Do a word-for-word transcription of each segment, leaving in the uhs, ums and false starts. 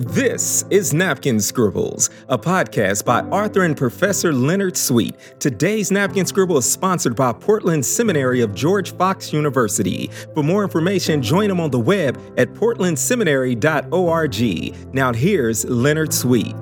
This is Napkin Scribbles, a podcast by Arthur and Professor Leonard Sweet. Today's Napkin Scribble is sponsored by Portland Seminary of George Fox University. For more information, join them on the web at portland seminary dot org. Now here's Leonard Sweet.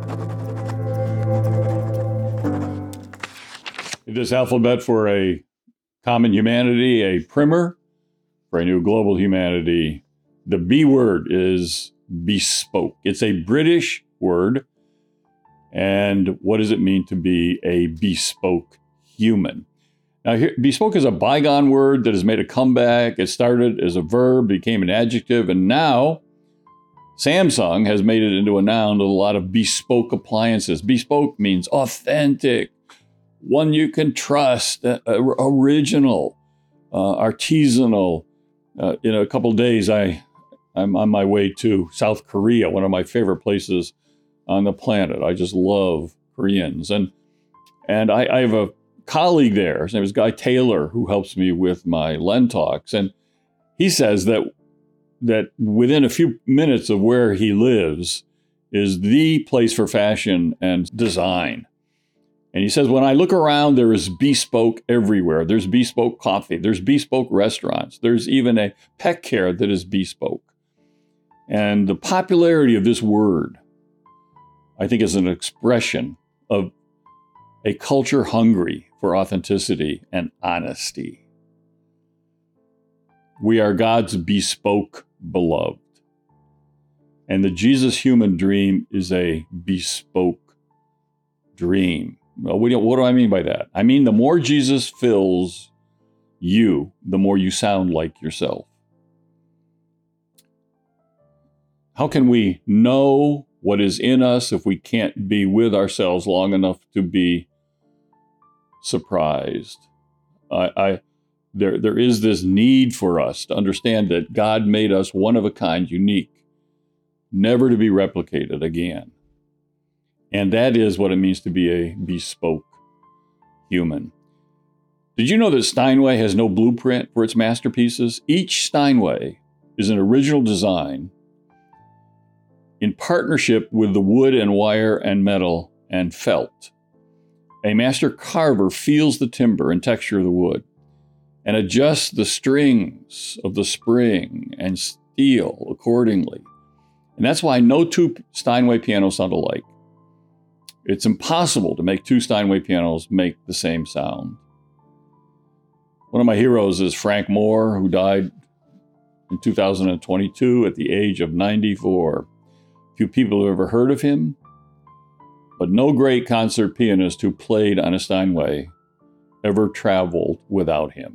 This alphabet for a common humanity, a primer for a new global humanity. The B word is bespoke. It's a British word. And what does it mean to be a bespoke human? Now, here, bespoke is a bygone word that has made a comeback. It started as a verb, became an adjective, and now Samsung has made it into a noun with a lot of bespoke appliances. Bespoke means authentic, one you can trust, uh, original, uh, artisanal. Uh, in a couple of days, I, I'm on my way to South Korea, one of my favorite places on the planet. I just love Koreans. And and I, I have a colleague there. His name is Guy Taylor, who helps me with my Len Talks. And he says that that within a few minutes of where he lives is the place for fashion and design. And he says, when I look around, there is bespoke everywhere. There's bespoke coffee. There's bespoke restaurants. There's even a pet care that is bespoke. And the popularity of this word, I think, is an expression of a culture hungry for authenticity and honesty. We are God's bespoke beloved. And the Jesus human dream is a bespoke dream. Well, what do I mean by that? I mean, the more Jesus fills you, the more you sound like yourself. How can we know what is in us if we can't be with ourselves long enough to be surprised? I, I there, there is this need for us to understand that God made us one of a kind, unique, never to be replicated again. And that is what it means to be a bespoke human. Did you know that Steinway has no blueprint for its masterpieces? Each Steinway is an original design in partnership with the wood and wire and metal and felt. A master carver feels the timber and texture of the wood and adjusts the strings of the spring and steel accordingly. And that's why no two Steinway pianos sound alike. It's impossible to make two Steinway pianos make the same sound. One of my heroes is Frank Moore, who died in two thousand twenty-two at the age of ninety-four. Few people have ever heard of him, but no great concert pianist who played on a Steinway ever traveled without him.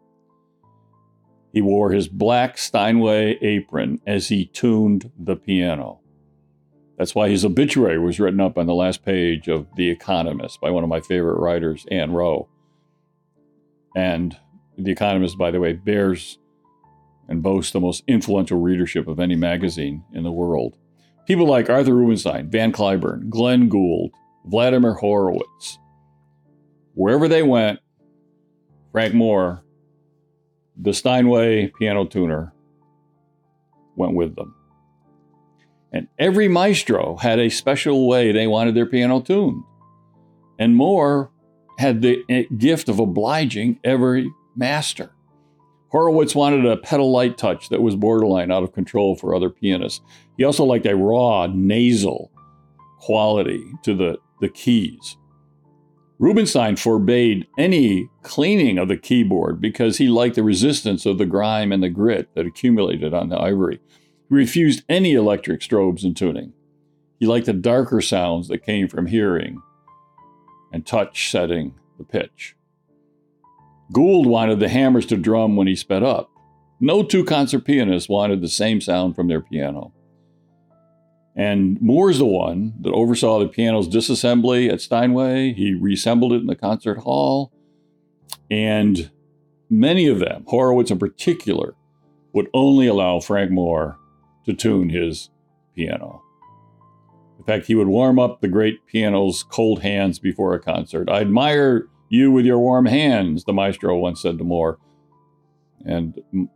He wore his black Steinway apron as he tuned the piano. That's why his obituary was written up on the last page of The Economist by one of my favorite writers, Ann Rowe. And The Economist, by the way, bears and boasts the most influential readership of any magazine in the world. People like Arthur Rubinstein, Van Cliburn, Glenn Gould, Vladimir Horowitz. Wherever they went, Frank Moore, the Steinway piano tuner, went with them. And every maestro had a special way they wanted their piano tuned. And Moore had the gift of obliging every master. Horowitz wanted a pedal light touch that was borderline out of control for other pianists. He also liked a raw, nasal quality to the, the keys. Rubinstein forbade any cleaning of the keyboard because he liked the resistance of the grime and the grit that accumulated on the ivory. He refused any electric strobes in tuning. He liked the darker sounds that came from hearing and touch setting the pitch. Gould wanted the hammers to drum when he sped up. No two concert pianists wanted the same sound from their piano. And Moore's the one that oversaw the piano's disassembly at Steinway. He reassembled it in the concert hall. And many of them, Horowitz in particular, would only allow Frank Moore to tune his piano. In fact, he would warm up the great piano's cold hands before a concert. I admire you with your warm hands, the maestro once said to Moore. And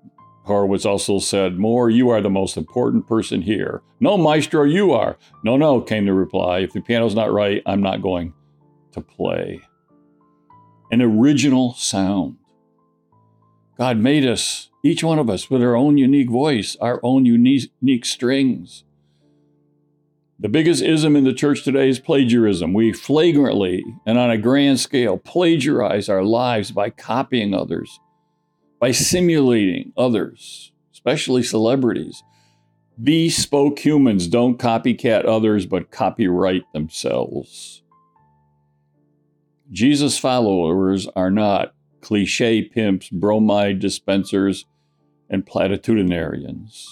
Horowitz also said, "Moore, you are the most important person here." "No, maestro, you are." "No, no," came the reply. "If the piano's not right, I'm not going to play." An original sound. God made us, each one of us, with our own unique voice, our own unique, unique strings. The biggest ism in the church today is plagiarism. We flagrantly and on a grand scale plagiarize our lives by copying others, by simulating others, especially celebrities. Bespoke humans don't copycat others, but copyright themselves. Jesus followers are not cliche pimps, bromide dispensers, and platitudinarians.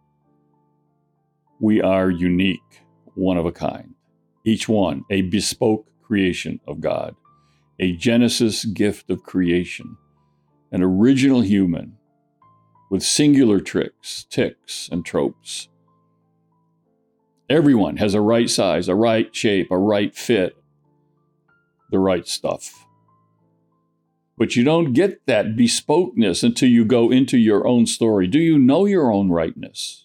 We are unique, one of a kind. Each one a bespoke creation of God, a Genesis gift of creation, an original human with singular tricks, ticks, and tropes. Everyone has a right size, a right shape, a right fit, the right stuff. But you don't get that bespokeness until you go into your own story. Do you know your own rightness?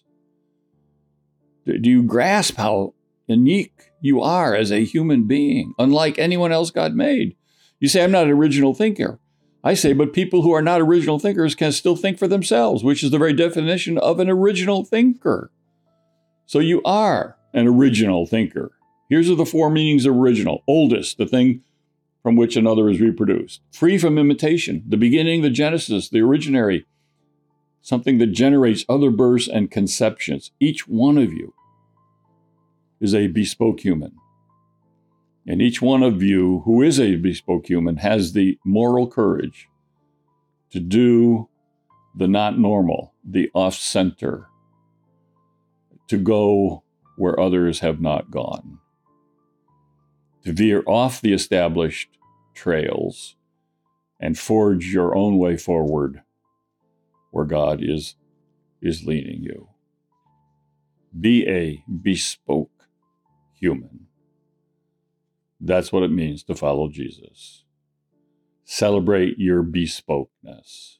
Do you grasp how unique you are as a human being, unlike anyone else God made? You say, "I'm not an original thinker." I say, but people who are not original thinkers can still think for themselves, which is the very definition of an original thinker. So you are an original thinker. Here's are the four meanings of original. Oldest, the thing from which another is reproduced. Free from imitation, the beginning, the genesis, the originary, something that generates other births and conceptions. Each one of you is a bespoke human. And each one of you who is a bespoke human has the moral courage to do the not normal, the off-center, to go where others have not gone, to veer off the established trails and forge your own way forward where God is, is leading you. Be a bespoke human. That's what it means to follow Jesus. Celebrate your bespokeness.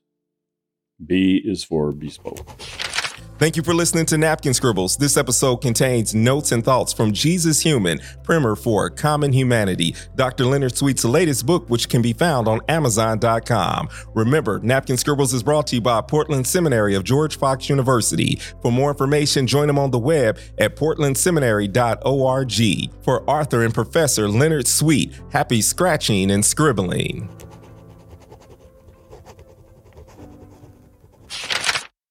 B is for bespoke. Thank you for listening to Napkin Scribbles. This episode contains notes and thoughts from Jesus Human, primer for Common Humanity, Doctor Leonard Sweet's latest book, which can be found on amazon dot com. Remember, Napkin Scribbles is brought to you by Portland Seminary of George Fox University. For more information, join them on the web at portland seminary dot org. For Arthur and Professor Leonard Sweet, happy scratching and scribbling.